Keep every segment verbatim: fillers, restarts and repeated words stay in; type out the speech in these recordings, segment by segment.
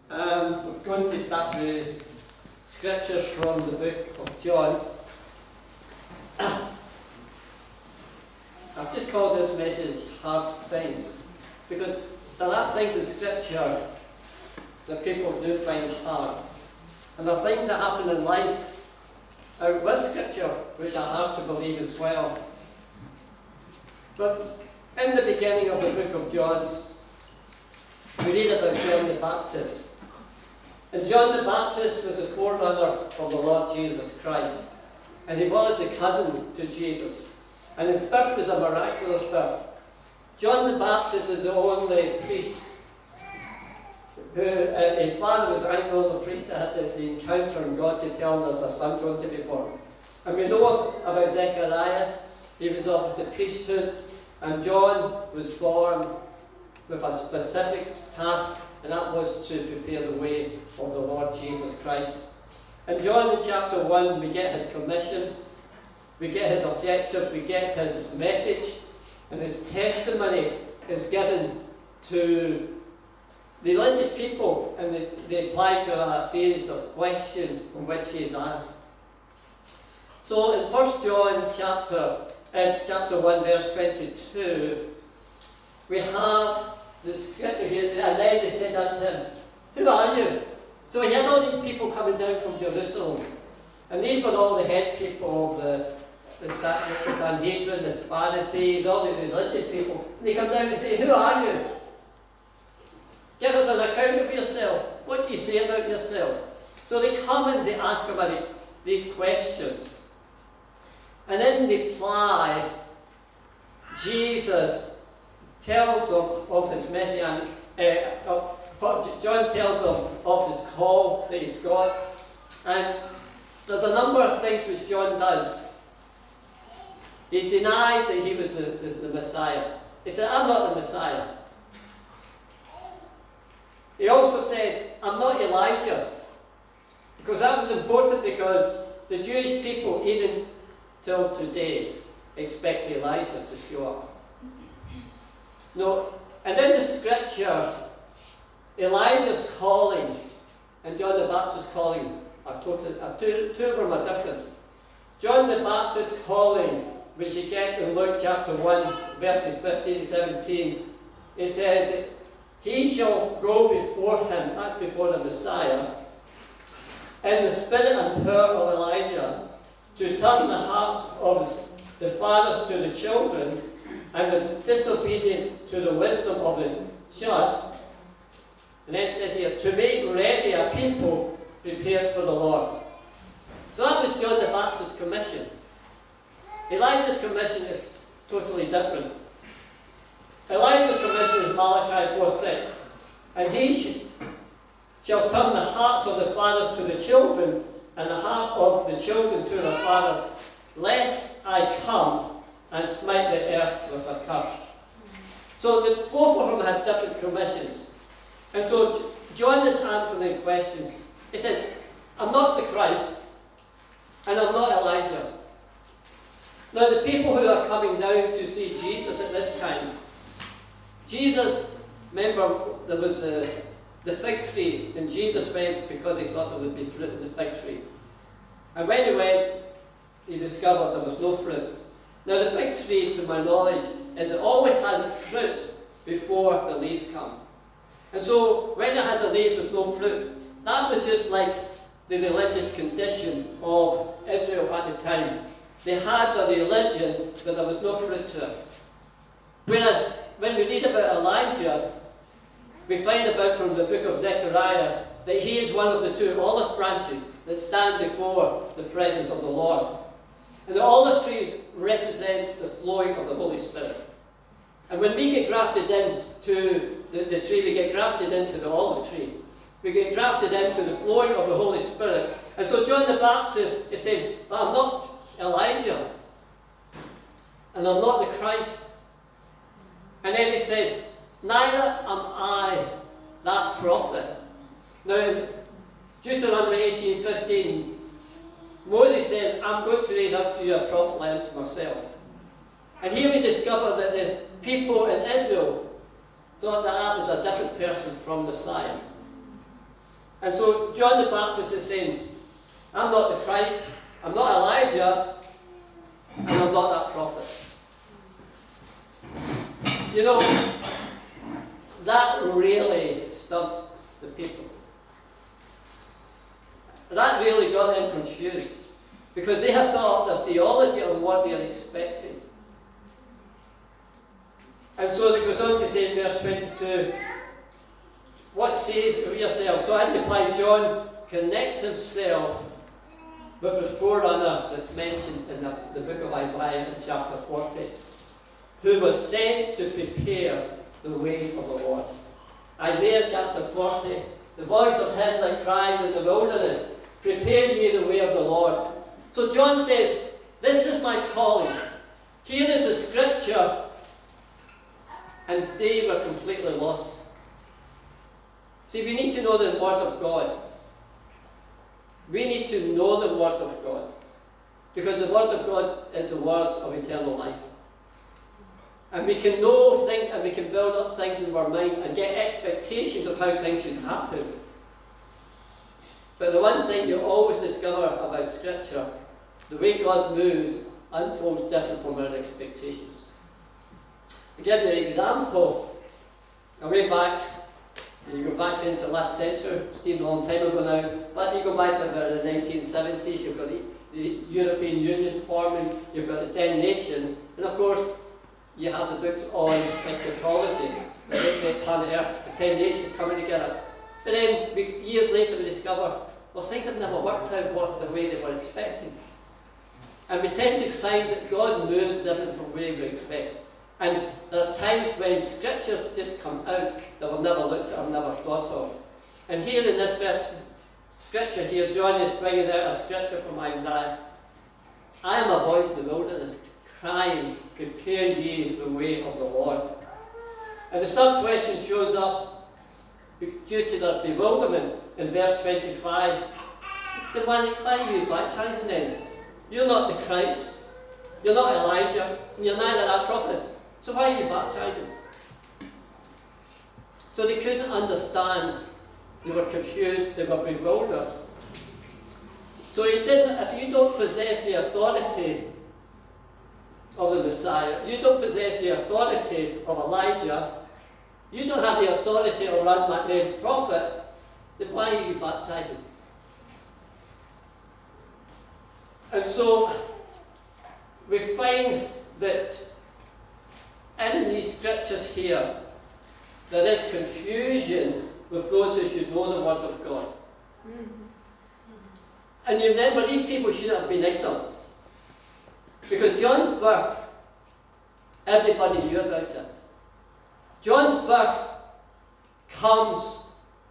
Um, we're going to start with scriptures from the book of John. I've just called this message Hard Things, because there are things in scripture that people do find hard. And there are things that happen in life out with scripture which are hard to believe as well. But in the beginning of the book of John, we read about John the Baptist. And John the Baptist was a forerunner of the Lord Jesus Christ. And he was a cousin to Jesus. And his birth was a miraculous birth. John the Baptist is the only priest who, uh, his father was right the priest that had the, the encounter in God to tell him there's a son going to be born. And we know about Zacharias. He was of the priesthood. And John was born with a specific task, and that was to prepare the way of the Lord Jesus Christ. And John in chapter one, we get his commission, we get his objective, we get his message, and his testimony is given to the religious people, and they, they apply to a series of questions on which he is asked. So in First John chapter, uh, chapter one, verse twenty-two, we have the scripture here says, and then they said unto him, who are you? So he had all these people coming down from Jerusalem. And these were all the head people of the, the, the Sanhedrin, the Pharisees, all the religious people. And they come down and say, who are you? Give us an account of yourself. What do you say about yourself? So they come and they ask him these questions. And in reply, Jesus tells them of his messianic, uh, of, John tells them of his call that he's got. And there's a number of things which John does. He denied that he was the, was the Messiah. He said, I'm not the Messiah. He also said, I'm not Elijah. Because that was important, because the Jewish people, even till today, expect Elijah to show up. No, and in the scripture, Elijah's calling and John the Baptist's calling are totally, are two, two of them are different. John the Baptist's calling, which you get in Luke chapter one, verses fifteen to seventeen, it says, he shall go before him, that's before the Messiah, in the spirit and power of Elijah, to turn the hearts of the fathers to the children, and the disobedient to the wisdom of the just. And then it says here, to make ready a people prepared for the Lord. So that was John the Baptist's commission. Elijah's commission is totally different. Elijah's commission is Malachi four six. And he sh- shall turn the hearts of the fathers to the children, and the heart of the children to the fathers, lest I come and smite the earth with a curse. So the, both of them had different commissions. And so John is answering questions. He said, I'm not the Christ, and I'm not Elijah. Now the people who are coming down to see Jesus at this time, Jesus, remember there was a, the fig tree, and Jesus went because he thought there would be fruit in the fig tree. And when he went, he discovered there was no fruit. Now the fig tree, to my knowledge, is it always has its fruit before the leaves come. And so when it had the leaves with no fruit, that was just like the religious condition of Israel at the time. They had a religion, but there was no fruit to it. Whereas when we read about Elijah, we find about from the book of Zechariah that he is one of the two olive branches that stand before the presence of the Lord. And the olive tree represents the flowing of the Holy Spirit. And when we get grafted into the, the tree, we get grafted into the olive tree. We get grafted into the flowing of the Holy Spirit. And so John the Baptist is saying, but I'm not Elijah. And I'm not the Christ. And then he says, neither am I that prophet. Now in Deuteronomy eighteen fifteen, Moses said, I'm going to raise up to you a prophet like unto myself. And here we discover that the people in Israel thought that that was a different person from the Messiah. And so John the Baptist is saying, I'm not the Christ, I'm not Elijah, and I'm not that prophet. You know, that really stumped the people. That really got them confused, because they have built up a theology on what they are expecting. And so it goes on to say in verse twenty-two, what says of yourself? So I reply, John connects himself with the forerunner that's mentioned in the, the book of Isaiah in chapter forty, who was sent to prepare the way of the Lord. Isaiah chapter forty, the voice of him that cries in the wilderness, prepare ye the way of the Lord. So John says, this is my calling. Here is the scripture. And they were completely lost. See, we need to know the Word of God. We need to know the Word of God. Because the Word of God is the words of eternal life. And we can know things and we can build up things in our mind and get expectations of how things should happen. But the one thing you always discover about Scripture, the way God moves unfolds different from our expectations. To give you an example, way back, you go back into last century, seemed a long time ago now, but you go back to about the nineteen seventies, you've got the, the European Union forming, you've got the ten nations, and of course, you have the books on eschatology, the great planet Earth, the ten nations coming together. But then, we, years later, we discover, well, things have never worked out what the way they were expecting. And we tend to find that God moves different from the way we expect. And there's times when scriptures just come out that we've never looked at or never thought of. And here in this verse, scripture here, John is bringing out a scripture from Isaiah. I am a voice in the wilderness, crying, prepare ye the way of the Lord. And the sub question shows up due to their bewilderment in verse twenty-five. Then why, why are you baptizing then? You're not the Christ, you're not Elijah, and you're neither that prophet. So why are you baptizing? So they couldn't understand. They were confused. They were bewildered. So you didn't. If you don't possess the authority of the Messiah, you don't possess the authority of Elijah, you don't have the authority of run the prophet, then why are you baptizing? And so we find that in these scriptures here, there is confusion with those who should know the Word of God. Mm-hmm. And you remember, these people should have been ignorant. Because John's birth, everybody knew about it. John's birth comes,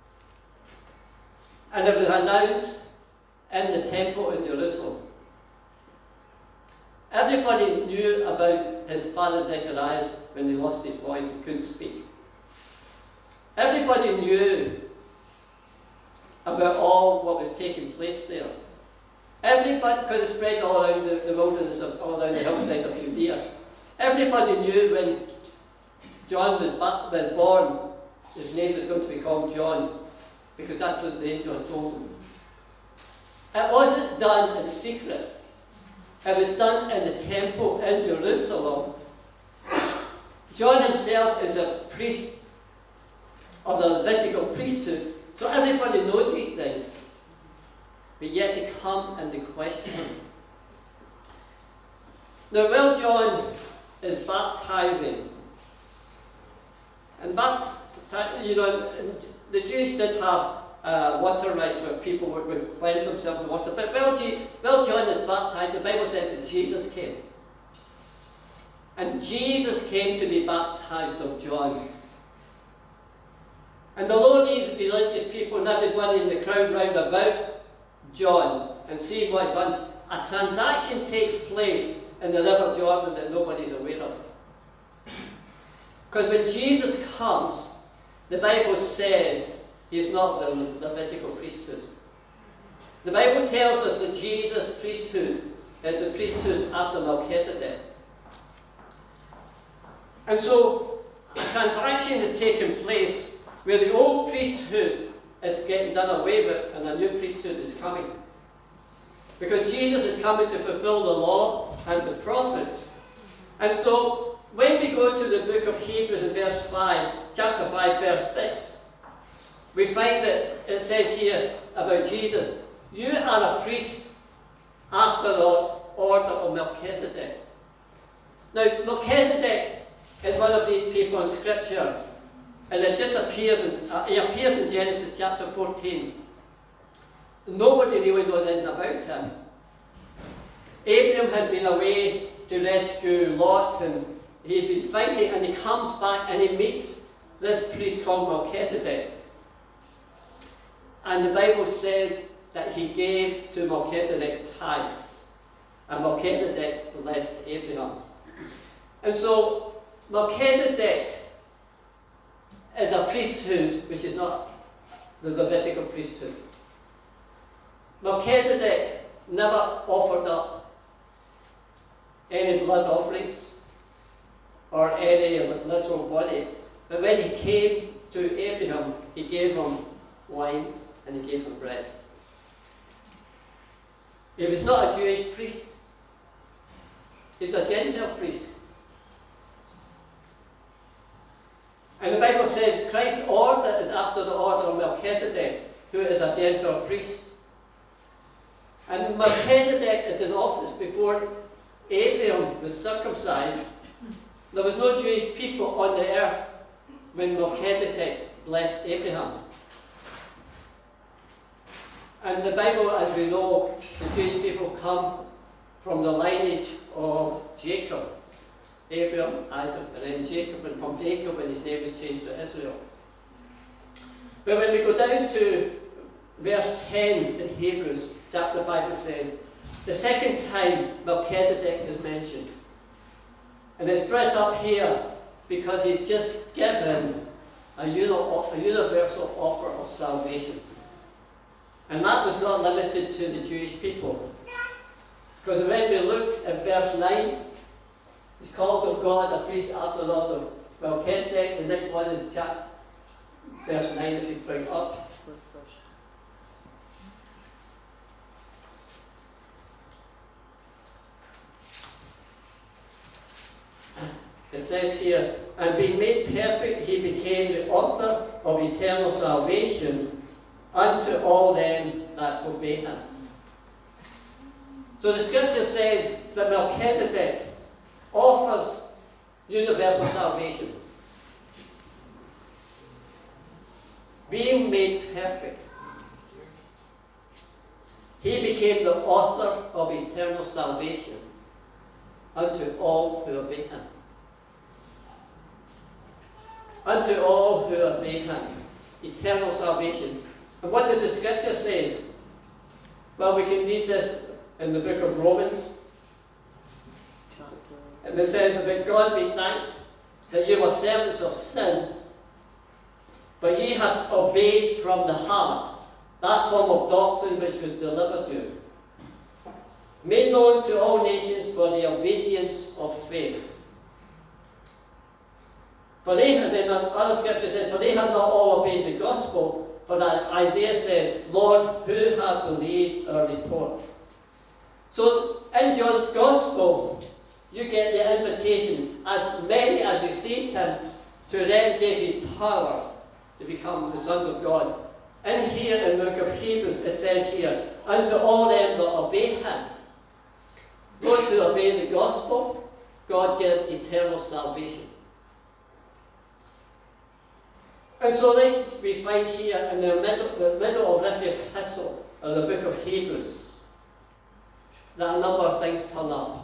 and it was announced in the temple in Jerusalem. Everybody knew about his father Zechariah when he lost his voice and couldn't speak. Everybody knew about all what was taking place there. Everybody, because it spread all around the, the wilderness, of, all around the hillside of Judea. Everybody knew when John was, was born, his name was going to be called John, because that's what the angel had told him. It wasn't done in secret. It was done in the temple in Jerusalem. John himself is a priest of the Levitical priesthood, so everybody knows these things. But yet they come and they question him. Now, while John is baptizing, and bapti- you know, the Jews did have Uh, water rights where people would, would cleanse themselves with water. But while, G- while John is baptized, the Bible says that Jesus came. And Jesus came to be baptized of John. And although these religious people and everybody in the crowd round about John and seeing what's on, a transaction takes place in the River Jordan that nobody's aware of. Because when Jesus comes, the Bible says he is not the Levitical priesthood. The Bible tells us that Jesus' priesthood is the priesthood after Melchizedek. And so a transaction has taken place where the old priesthood is getting done away with and a new priesthood is coming. Because Jesus is coming to fulfill the law and the prophets. And so, when we go to the book of Hebrews in verse five, chapter five, verse six, we find that it says here about Jesus, you are a priest after the order of Melchizedek. Now, Melchizedek is one of these people in Scripture, and it just appears in, uh, he appears in Genesis chapter fourteen. Nobody really knows anything about him. Abraham had been away to rescue Lot, and he had been fighting, and he comes back and he meets this priest called Melchizedek. And the Bible says that he gave to Melchizedek tithes, and Melchizedek blessed Abraham. And so Melchizedek is a priesthood which is not the Levitical priesthood. Melchizedek never offered up any blood offerings or any literal body. But when he came to Abraham, he gave him wine and he gave him bread. He was not a Jewish priest. He was a Gentile priest. And the Bible says Christ's order is after the order of Melchizedek, who is a Gentile priest. And Melchizedek is in office before Abraham was circumcised. There was no Jewish people on the earth when Melchizedek blessed Abraham. And the Bible, as we know, the Jewish people come from the lineage of Jacob. Abraham, Isaac, and then Jacob, and from Jacob when his name was changed to Israel. But when we go down to verse ten in Hebrews chapter five, it says, the second time Melchizedek is mentioned. And it's brought up here because he's just given a, uni- a universal offer of salvation. And that was not limited to the Jewish people. Because when we look at verse nine, he's called of God a priest after the order of Melchizedek. The next one is chapter verse nine, if you bring it up. It says here, and being made perfect, he became the author of eternal salvation unto all them that obey him. So the scripture says that Melchizedek offers universal salvation. Being made perfect. He became the author of eternal salvation unto all who obey him. Unto all who obey him. Eternal salvation. And what does the scripture say? Well, we can read this in the book of Romans. And it says, but God be thanked that you were servants of sin, but ye have obeyed from the heart that form of doctrine which was delivered you, made known to all nations for the obedience of faith. For they, and then other scripture said, for they have not all obeyed the gospel, for that Isaiah said, Lord, who hath believed our report? So in John's gospel, you get the invitation, as many as received him, to them gave he power to become the sons of God. And here in the book of Hebrews, it says here, unto all them that obey him. Those who obey the gospel, God gives eternal salvation. And so then we find here in the middle, the middle of this epistle, of the book of Hebrews, that a number of things turn up.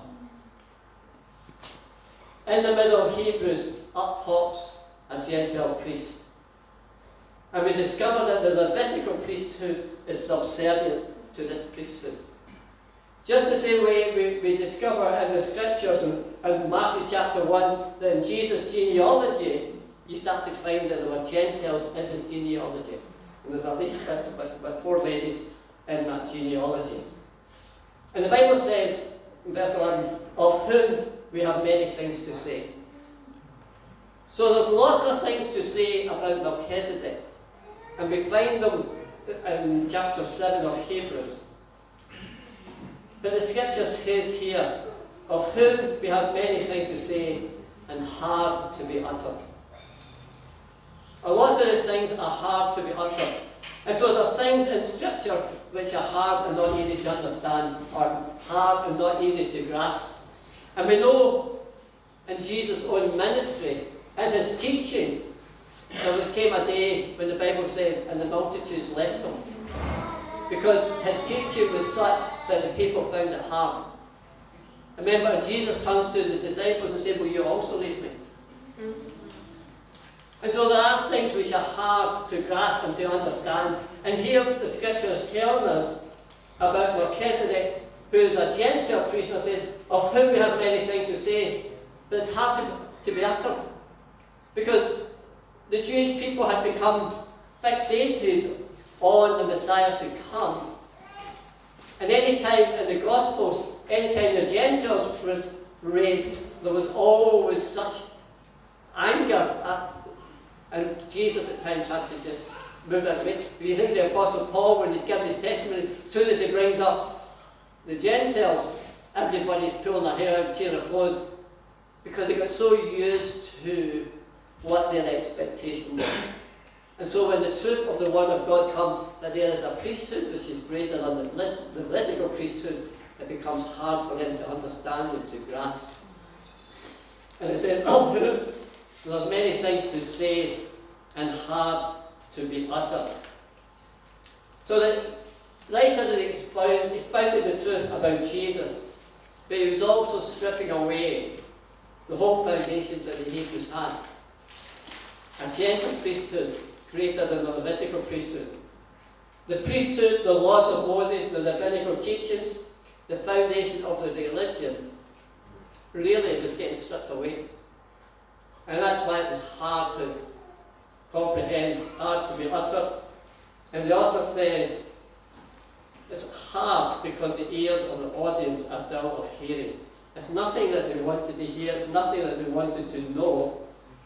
In the middle of Hebrews, up pops a Gentile priest. And we discover that the Levitical priesthood is subservient to this priesthood. Just the same way we, we discover in the scriptures in, in Matthew chapter one that in Jesus' genealogy, you start to find that there were Gentiles in his genealogy. And there's at least that's about, about four ladies in that genealogy. And the Bible says, in verse eleven, of whom we have many things to say. So there's lots of things to say about Melchizedek. And we find them in chapter seven of Hebrews. But the scripture says here, of whom we have many things to say and hard to be uttered. And lots of the things are hard to be uttered. And so there are things in Scripture which are hard and not easy to understand, or hard and not easy to grasp. And we know in Jesus' own ministry and his teaching, there came a day when the Bible says, and the multitudes left him. Because his teaching was such that the people found it hard. Remember, Jesus turns to the disciples and says, will you also leave me? Mm-hmm. And so there are things which are hard to grasp and to understand. And here the scripture is telling us about Melchizedek, who is a Gentile priest, and said, of whom we have many things to say, but it's hard to, to be uttered. Because the Jewish people had become fixated on the Messiah to come. And any time in the Gospels, any time the Gentiles was raised, there was always such anger at, and Jesus at times had to just move that away. If you think the Apostle Paul, when he's given his testimony, as soon as he brings up the Gentiles, everybody's pulling their hair out, tearing their clothes, because they got so used to what their expectation was. And so when the truth of the Word of God comes, that there is a priesthood which is greater than the Levitical priesthood, it becomes hard for them to understand and to grasp. And it says, oh, there's many things to say and hard to be uttered. So that later they expound, expounded the truth about Jesus, but he was also stripping away the whole foundations that the Hebrews had. A gentle priesthood greater than the Levitical priesthood. The priesthood, the laws of Moses, the Levitical teachings, the foundation of the religion, really was getting stripped away. And that's why it was hard to comprehend, hard to be uttered. And the author says, it's hard because the ears of the audience are dull of hearing. It's nothing that they wanted to hear, it's nothing that they wanted to know.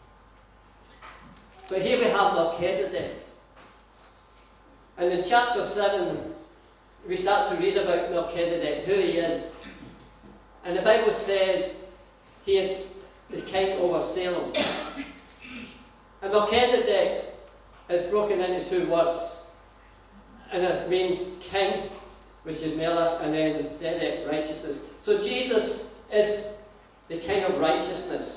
But here we have Melchizedek. And in chapter seven, we start to read about Melchizedek, who he is. And the Bible says he is the king over Salem. And Melchizedek is broken into two words. And it means king, which is Melech, and then Zedek, righteousness. So Jesus is the king of righteousness.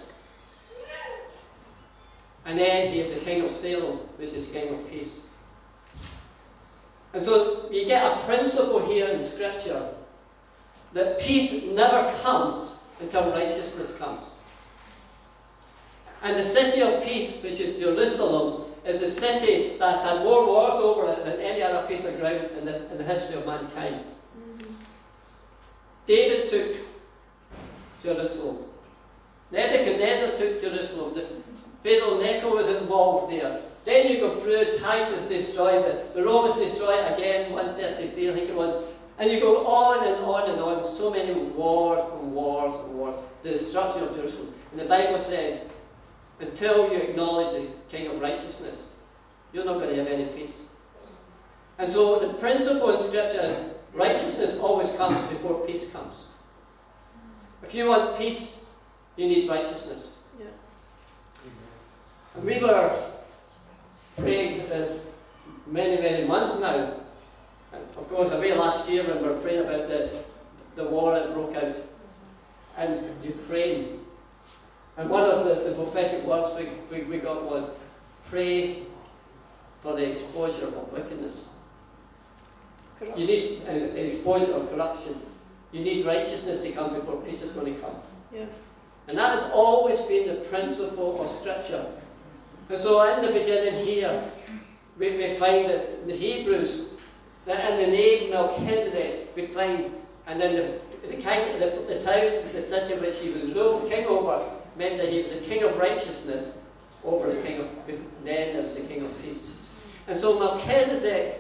And then he is the king of Salem, which is king of peace. And so you get a principle here in Scripture that peace never comes until righteousness comes. And the city of peace, which is Jerusalem, is a city that's had more wars over it than any other piece of ground in, this, in the history of mankind. Mm-hmm. David took Jerusalem. Nebuchadnezzar took Jerusalem. The Pharaoh Necho was involved there. Then you go through, Titus destroys it. The Romans destroy it again, one thirty-three I think it was. And you go on and on and on. So many wars and wars and wars. The destruction of Jerusalem. And the Bible says, until you acknowledge the King of righteousness, you're not going to have any peace. And so the principle in Scripture is righteousness always comes before peace comes. If you want peace, you need righteousness. Yeah. And we were praying this many, many months now. And of course, away last year when we were praying about the, the war that broke out in Ukraine. And one of the, the prophetic words we, we, we got was, pray for the exposure of wickedness. Corruption. You need an exposure of corruption. You need righteousness to come before peace is going to come. Yeah. And that has always been the principle of Scripture. And so in the beginning here, we, we find that the Hebrews, that in the name Melchizedek, we find, and then the, the, king, the, the town, the city which he was ruled king over, meant that he was the king of righteousness over the king of, then there was the king of peace. And so Melchizedek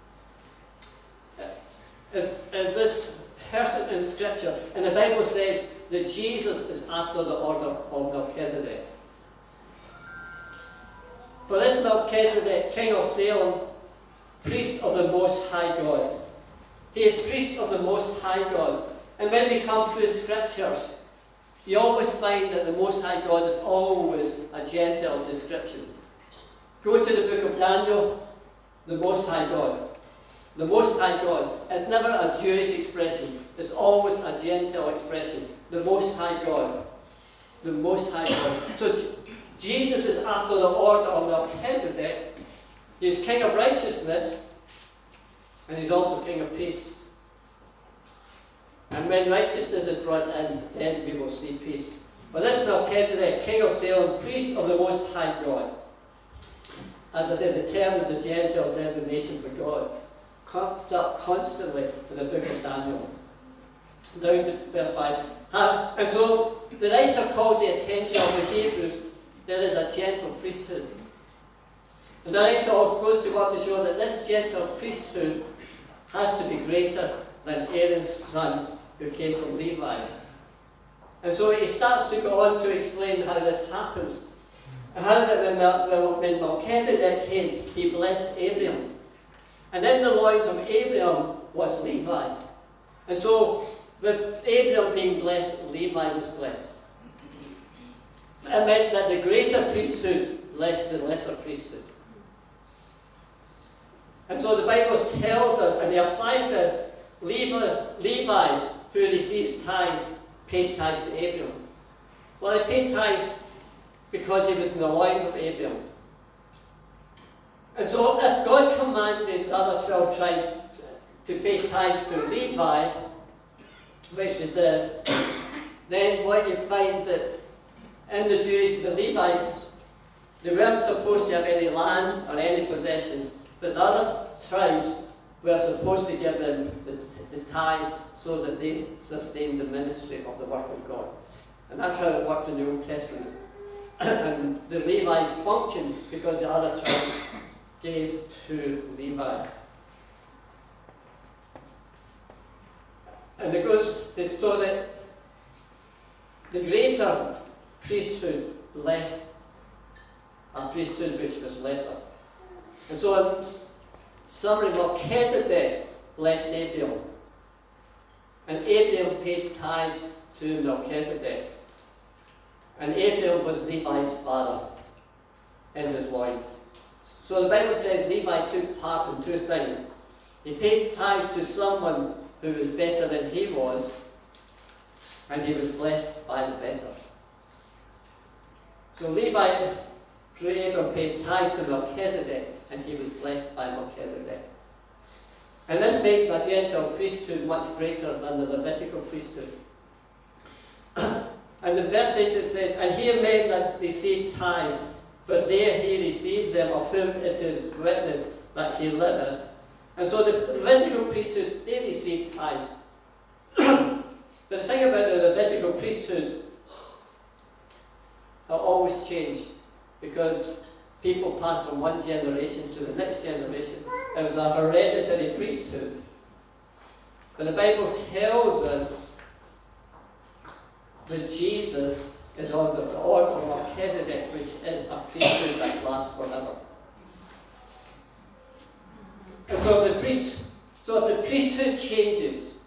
is, is this person in Scripture, and the Bible says that Jesus is after the order of Melchizedek. For this Melchizedek, king of Salem, priest of the Most High God. He is priest of the Most High God. And when we come through scriptures, you always find that the Most High God is always a Gentile description. Go to the book of Daniel, the Most High God. The Most High God is never a Jewish expression. It's always a Gentile expression. The Most High God. The Most High God. So Jesus is after the order of Melchizedek. He's King of righteousness, and he's also King of peace. And when righteousness is brought in, then we will see peace. For this Melchizedek, King of Salem, priest of the Most High God. As I said, the term is a Gentile designation for God. Comes up constantly in the book of Daniel. Down to verse five. And so the writer calls the attention of the Hebrews. There is a gentle priesthood. And the writer goes to want to show that this gentle priesthood has to be greater than Aaron's sons who came from Levi. And so he starts to go on to explain how this happens. And how that when, Mel- when Melchizedek came, he blessed Abraham. And in the loins of Abraham was Levi. And so, with Abraham being blessed, Levi was blessed. It meant that the greater priesthood blessed the lesser priesthood. And so the Bible tells us, and he applies this, Levi, Levi, who receives tithes, paid tithes to Abraham. Well, he paid tithes because he was in the loins of Abraham. And so if God commanded the other twelve tribes to pay tithes to Levi, which they did, then what you find that in the Jews, the Levites, they weren't supposed to have any land or any possessions, but the other tribes were supposed to give them the, the tithes so that they sustained the ministry of the work of God. And that's how it worked in the Old Testament. And the Levites functioned because the other tribes gave to Levi. And it goes to so that the greater priesthood blessed a priesthood which was lesser. And so in summary, Melchizedek blessed Abraham. And Abraham paid tithes to Melchizedek. And Abraham was Levi's father in his loins. So the Bible says Levi took part in two things. He paid tithes to someone who was better than he was, and he was blessed by the better. So Levi, through Abraham, paid tithes to Melchizedek, and he was blessed by Melchizedek. And this makes a Gentile priesthood much greater than the Levitical priesthood. And the verse eight it said, and here men that receive tithes, but there he receives them, of whom it is witness that he liveth. And so the Levitical priesthood, they received tithes. But the thing about the Levitical priesthood, it always changed, because people passed from one generation to the next generation. It was a hereditary priesthood. But the Bible tells us that Jesus is on the order of Melchizedek, which is a priesthood that lasts forever. And so if the priest, so if the priesthood changes,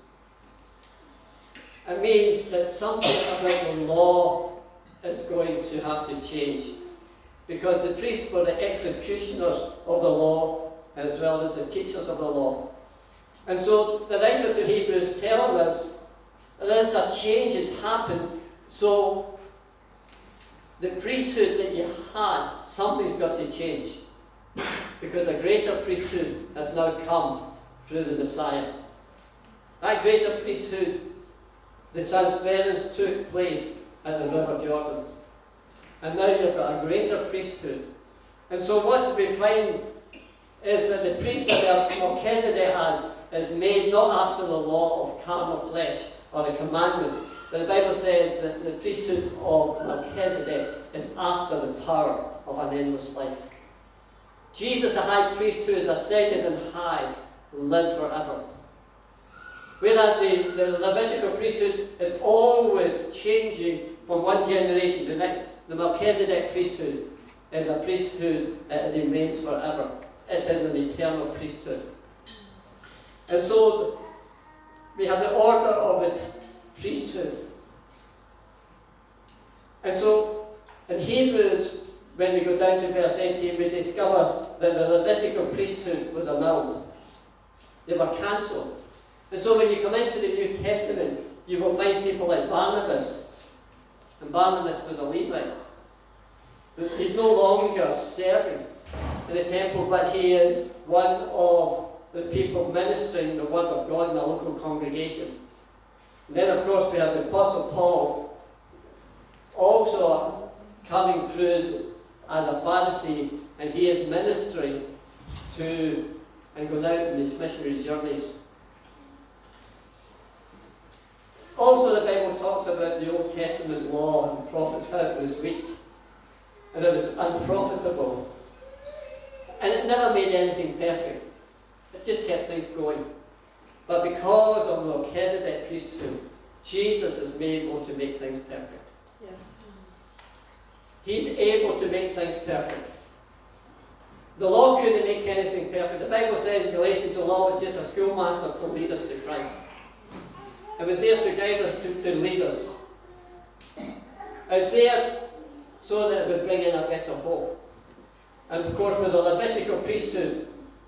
it means that something about the law is going to have to change. Because the priests were the executioners of the law, as well as the teachers of the law. And so the writer to Hebrews is telling us that there's a change that's happened. So the priesthood that you had, something's got to change. Because a greater priesthood has now come through the Messiah. That greater priesthood, the transference took place at the River Jordan. And now you've got a greater priesthood. And so what we find is that the priesthood that Melchizedek has is made not after the law of carnal flesh or the commandments, but the Bible says that the priesthood of Melchizedek is after the power of an endless life. Jesus, the high priest who is ascended and high, lives forever. Whereas the, the Levitical priesthood is always changing from one generation to the next, the Melchizedek priesthood is a priesthood that remains forever. It is an eternal priesthood. And so we have the order of the priesthood. And so in Hebrews, when we go down to verse eighteen, we discover that the Levitical priesthood was annulled. They were cancelled. And so when you come into the New Testament, you will find people like Barnabas. And Barnabas was a Levite. He's no longer serving in the temple, but he is one of the people ministering the word of God in a local congregation. And then, of course, we have the Apostle Paul, also coming through as a Pharisee, and he is ministering to and going out on his missionary journeys. Also, the Bible talks about the Old Testament law and prophets, how it was weak and it was unprofitable, and it never made anything perfect. It just kept things going. But because of the Melchizedek priesthood, Jesus is able to make things perfect. Yes. He's able to make things perfect. The law couldn't make anything perfect. The Bible says in Galatians, the law was just a schoolmaster to lead us to Christ. It was there to guide us, to, to lead us. It's there so that it would bring in a better hope. And of course, with the Levitical priesthood,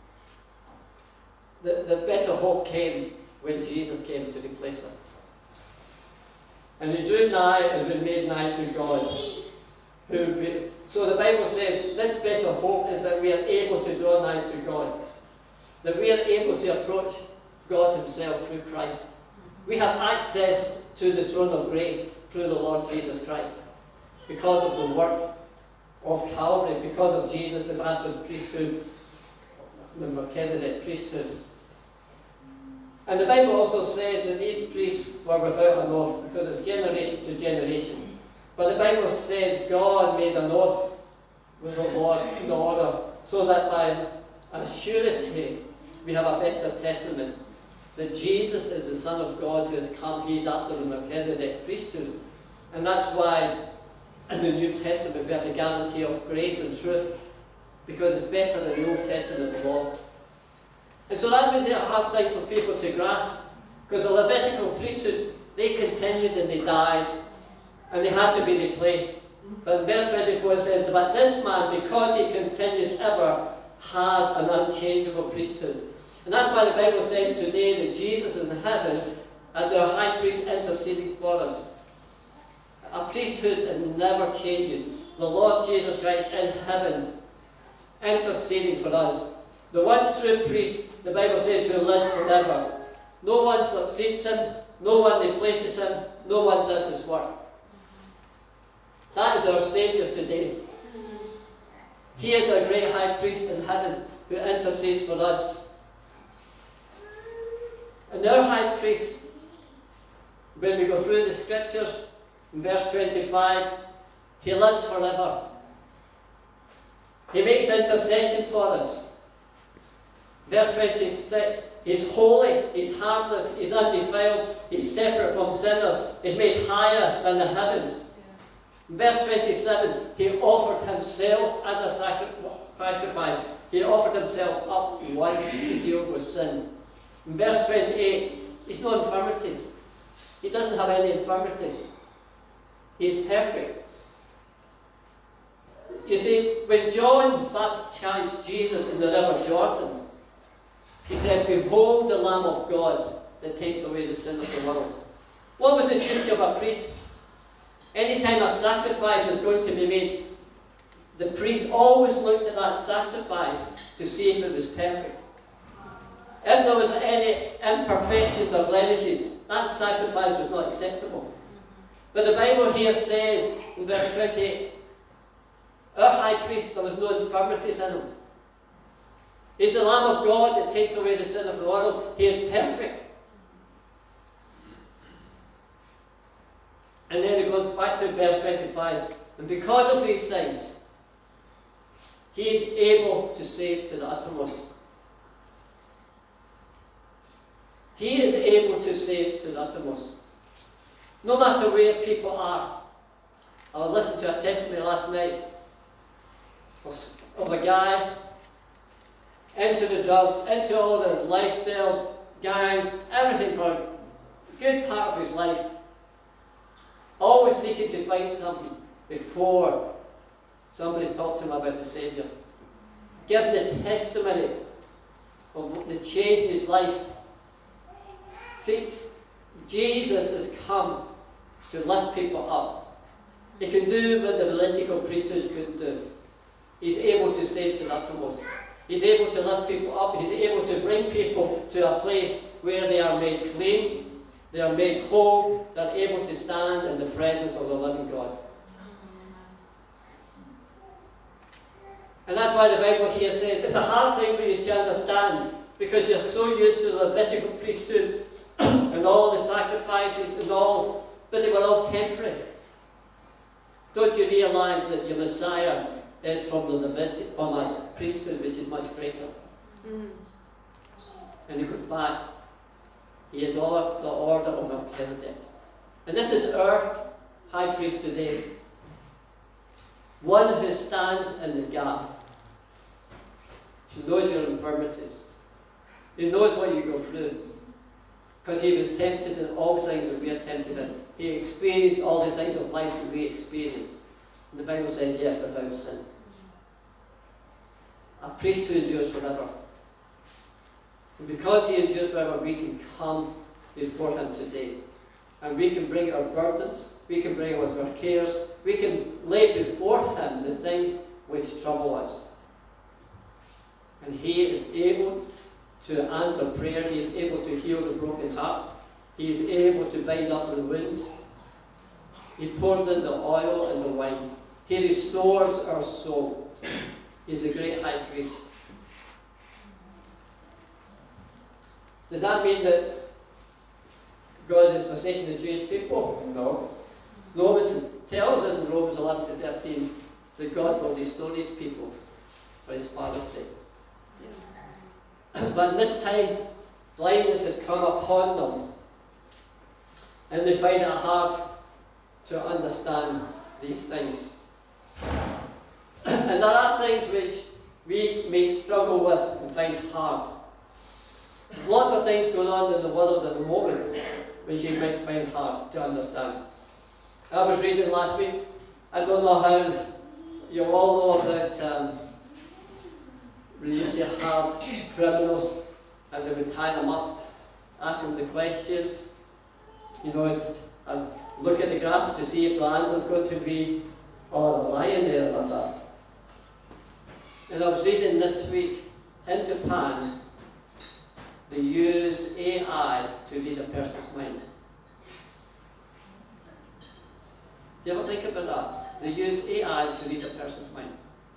the, the better hope came when Jesus came to replace it. And he drew nigh and was made nigh to God. Who we, so the Bible says this better hope is that we are able to draw nigh to God. That we are able to approach God himself through Christ. We have access to the throne of grace through the Lord Jesus Christ. Because of the work of Calvary, because of Jesus' after the priesthood, the Melchizedek priesthood. And the Bible also says that these priests were without an oath because of generation to generation. But the Bible says God made an oath with the Lord in order so that by a surety we have a better testament that Jesus is the Son of God who has come. He's after the Melchizedek priesthood. And that's why in the New Testament we have the guarantee of grace and truth, because it's better than the Old Testament law. And so that was a hard thing for people to grasp, because the Levitical priesthood, they continued and they died, and they had to be replaced. But in verse twenty-four it says, but this man, because he continues ever, had an unchangeable priesthood. And that's why the Bible says today that Jesus is in heaven as our high priest interceding for us. A priesthood that never changes. The Lord Jesus Christ in heaven interceding for us. The one true priest, the Bible says, who lives forever. No one succeeds him, no one replaces him, no one does his work. That is our Saviour today. He is our great high priest in heaven who intercedes for us. And our high priest, when we go through the scriptures, in verse twenty-five, he lives forever. He makes intercession for us. Verse twenty-six, he's holy, he's harmless, he's undefiled, he's separate from sinners, he's made higher than the heavens. In verse twenty-seven, he offered himself as a sacrifice. He offered himself up once to deal with sin. In verse twenty-eight, he's no infirmities. He doesn't have any infirmities. He's perfect. You see, when John baptized Jesus in the river Jordan, he said, behold the Lamb of God that takes away the sin of the world. What was the duty of a priest? Anytime a sacrifice was going to be made, the priest always looked at that sacrifice to see if it was perfect. If there was any imperfections or blemishes, that sacrifice was not acceptable. But the Bible here says in verse twenty-eight, our high priest, there was no infirmities in him. He's the Lamb of God that takes away the sin of the world. He is perfect. And then it goes back to verse twenty-five. And because of these things, he is able to save to the uttermost. He is able to save to the uttermost. No matter where people are. I was listening to a testimony last night of, of a guy into the drugs, into all the lifestyles, gangs, everything for a good part of his life. Always seeking to find something before somebody talked to him about the Saviour. Giving the testimony of the change in his life. See, Jesus has come to lift people up. He can do what the Levitical priesthood couldn't do. He's able to save to the uttermost. He's able to lift people up. He's able to bring people to a place where they are made clean, they are made whole, they're able to stand in the presence of the living God. And that's why the Bible here says it's a hard thing for you to understand, because you're so used to the Levitical priesthood and all the sacrifices and all, but they were all temporary. Don't you realise that your Messiah is from the Levitical, from a priesthood which is much greater? Mm. And he goes back. He is all the order of Melchizedek. And this is our high priest today. One who stands in the gap. He knows your infirmities. He knows what you go through. Because he was tempted in all things that we are tempted in. He experienced all the things of life that we experience. And the Bible says, yet without sin. A priest who endures forever. And because he endures forever, we can come before him today. And we can bring our burdens, we can bring our cares, we can lay before him the things which trouble us. And he is able to answer prayer, he is able to heal the broken heart, he is able to bind up the wounds, he pours in the oil and the wine, he restores our soul. He's a great high priest. Does that mean that God has forsaken the Jewish people? No. Romans tells us in Romans eleven to thirteen that God will restore his people for his Father's sake. Yeah. But in this time, blindness has come upon them, and they find it hard to understand these things. And there are things which we may struggle with and find hard. Lots of things going on in the world at the moment which you might find hard to understand. I was reading last week, I don't know how you all know that um, we used to have criminals and they would tie them up, ask them the questions. You know, it's, and look at the graphs to see if the answer's going to be, oh, the lion there or that. And I was reading this week, in Japan, they use A I to read a person's mind. Do you ever think about that? They use A I to read a person's mind.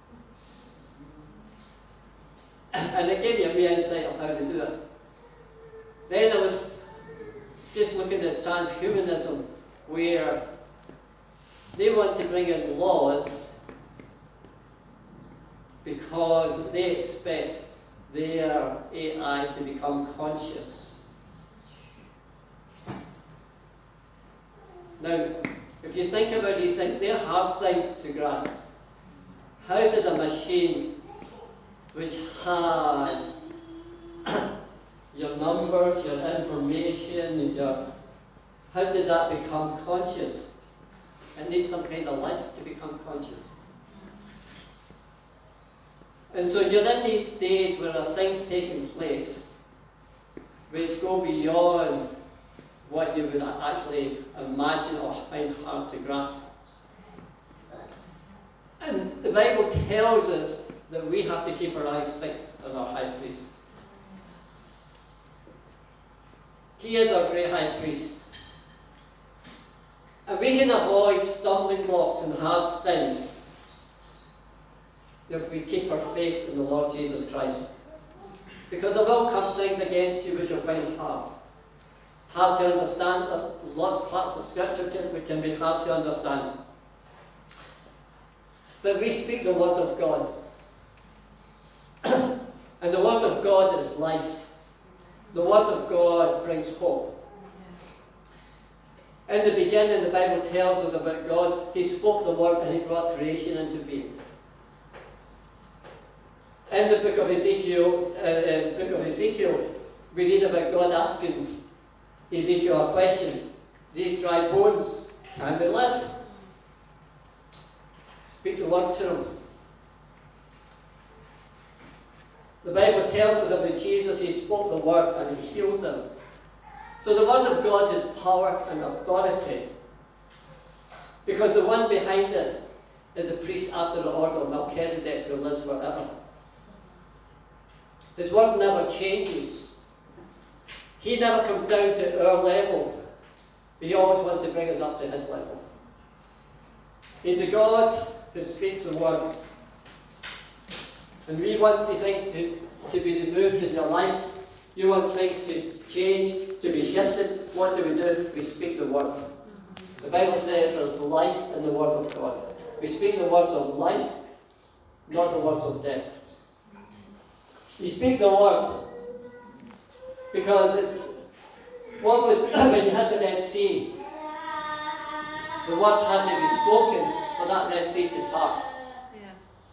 And it gave you a wee insight of how to do it. Then I was just looking at transhumanism, where they want to bring in laws because they expect their A I to become conscious. Now, if you think about these things, they're hard things to grasp. How does a machine which has your numbers, your information, your, how does that become conscious? It needs some kind of life to become conscious. And so you're in these days where there are things taking place which go beyond what you would actually imagine or find hard to grasp. And the Bible tells us that we have to keep our eyes fixed on our high priest. He is our great high priest. And we can avoid stumbling blocks and hard things if we keep our faith in the Lord Jesus Christ. Because there will come things against you which you'll find hard. Hard to understand. There's lots of parts of Scripture which can be hard to understand. But we speak the Word of God. And the Word of God is life. The Word of God brings hope. In the beginning, the Bible tells us about God. He spoke the Word and He brought creation into being. In the book of Ezekiel, uh, uh, book of Ezekiel, we read about God asking Ezekiel a question. These dry bones, can they live? Speak the word to them. The Bible tells us about Jesus, he spoke the word and he healed them. So the word of God is power and authority. Because the one behind it is a priest after the order of Melchizedek who lives forever. His word never changes. He never comes down to our level, but he always wants to bring us up to his level. He's a God who speaks the word. And we want these things to, to be removed in your life. You want things to change, to be shifted. What do we do? We speak the word. The Bible says there's life in the word of God. We speak the words of life, not the words of death. You speak the word because it's what was when you had the Red Sea. The word had to be spoken for that Red Sea to part. Yeah.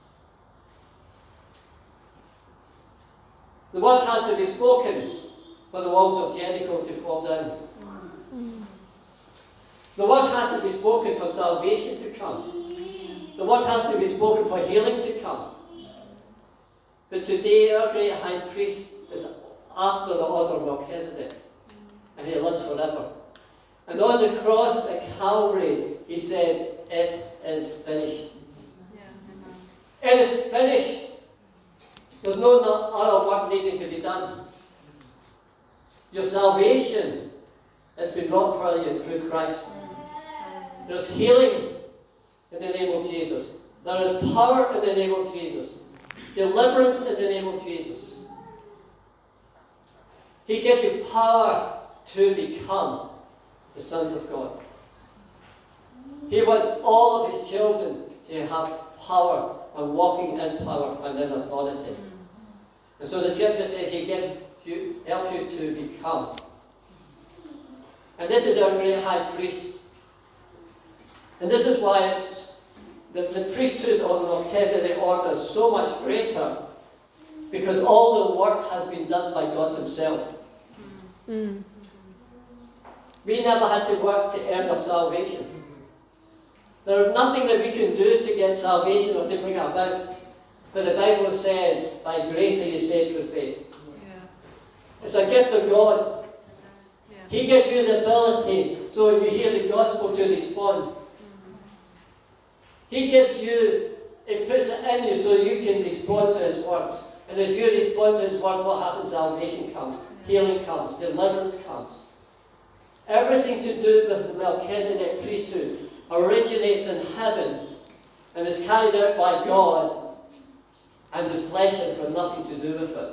The word has to be spoken for the walls of Jericho to fall down. Mm. The word has to be spoken for salvation to come. The word has to be spoken for healing to come. But today our great high priest is after the order of Melchizedek, and he lives forever. And on the cross at Calvary, he said, it is finished. Yeah, It is finished. There's no other work needing to be done. Your salvation has been wrought for you through Christ. There's healing in the name of Jesus. There is power in the name of Jesus. Deliverance in the name of Jesus. He gives you power to become the sons of God. He wants all of his children to have power and walking in power and in authority. And so the scripture says he gives you, helps you to become. And this is our great high priest. And this is why it's the, the priesthood of the Melchizedek order is so much greater, because all the work has been done by God himself. Mm. We never had to work to earn our salvation. There is nothing that we can do to get salvation or to bring it about. But the Bible says, by grace are you saved through faith. Yeah. It's a gift of God. Yeah. He gives you the ability, so when you hear the gospel, to respond. Mm-hmm. He gives you, it puts it in you so you can respond to his words. And as you respond to his words, what happens? Salvation comes, Yeah. healing comes, deliverance comes. Everything to do with the Melchizedek priesthood originates in heaven and is carried out by God, and the flesh has got nothing to do with it.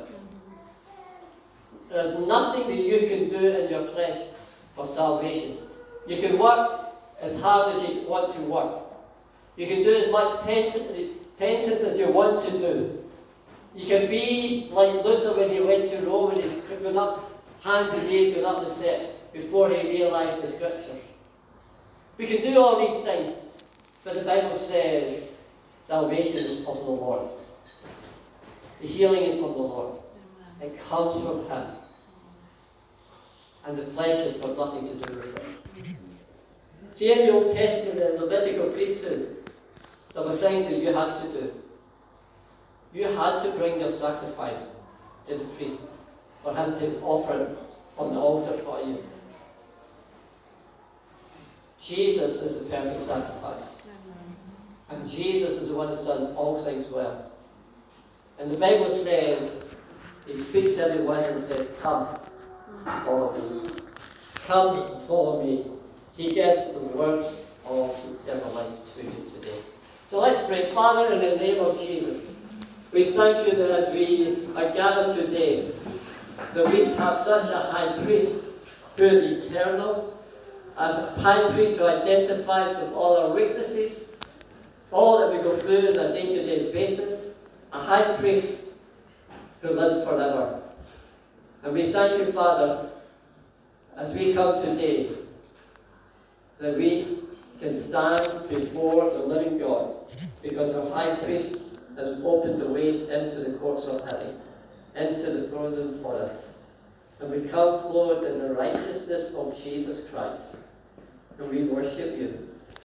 There's nothing that you can do in your flesh for salvation. You can work as hard as you want to work. You can do as much penance as you want to do. You can be like Luther when he went to Rome and he's going up, hands and knees going up the steps before he realized the scripture. We can do all these things, but the Bible says salvation is of the Lord. The healing is from the Lord. It comes from him. And the flesh has got nothing to do with it. See, in the Old Testament, in the Levitical priesthood, there were things that you had to do. You had to bring your sacrifice to the priest for him to offer it on the altar for you. Jesus is the perfect sacrifice. And Jesus is the one that's done all things well. And the Bible says, he speaks to everyone and says, come, follow me. Come, follow me. He gives the words of eternal life to you today. So let's pray. Father, in the name of Jesus, we thank you that as we are gathered today, that we have such a high priest who is eternal, a high priest who identifies with all our weaknesses, all that we go through on a day-to-day basis, a high priest who lives forever. And we thank you, Father, as we come today, that we can stand before the living God, because our high priest has opened the way into the courts of heaven, into the throne room for us. And we come clothed in the righteousness of Jesus Christ. And we worship you.